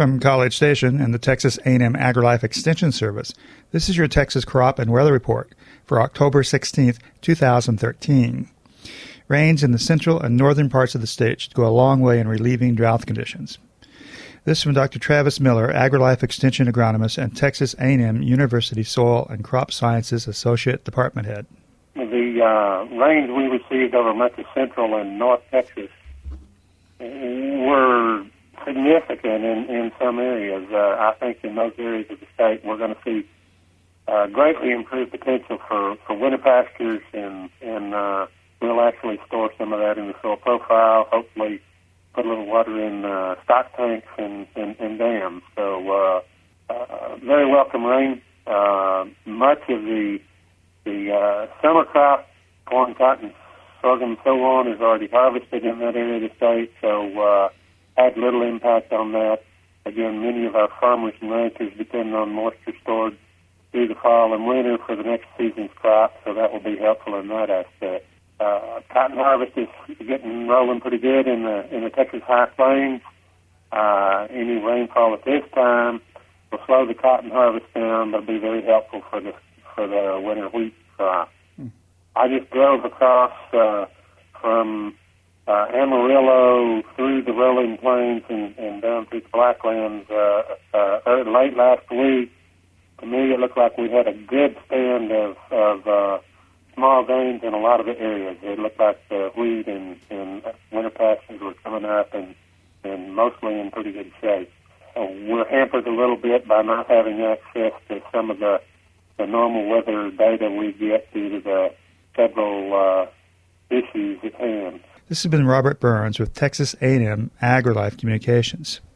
From College Station and the Texas A&M AgriLife Extension Service, this is your Texas Crop and Weather Report for October 16th, 2013. Rains in the central and northern parts of the state should go a long way in relieving drought conditions. This from Dr. Travis Miller, AgriLife Extension Agronomist and Texas A&M University Soil and Crop Sciences Associate Department Head. The rains we received over much of central and north Texas were significant in some areas. I think in those areas of the state we're going to see greatly improved potential for winter pastures, and we'll actually store some of that in the soil profile, hopefully put a little water in stock tanks and dams. So very welcome rain. Much of the summer crop, corn, cotton, sorghum, and so on, is already harvested in that area of the state, so had little impact on that. Again, many of our farmers and ranchers depend on moisture stored through the fall and winter for the next season's crop, so that will be helpful in that aspect. Cotton harvest is getting rolling pretty good in the Texas High Plains. Any rainfall at this time will slow the cotton harvest down, but be very helpful for the winter wheat crop. I just drove across from Amarillo through the rolling plains and down through the Blacklands late last week. To me, it looked like we had a good stand of small gains in a lot of the areas. It looked like the wheat and winter pastures were coming up and mostly in pretty good shape. We're hampered a little bit by not having access to some of the normal weather data we get due to the several issues at hand. This has been Robert Burns with Texas A&M AgriLife Communications.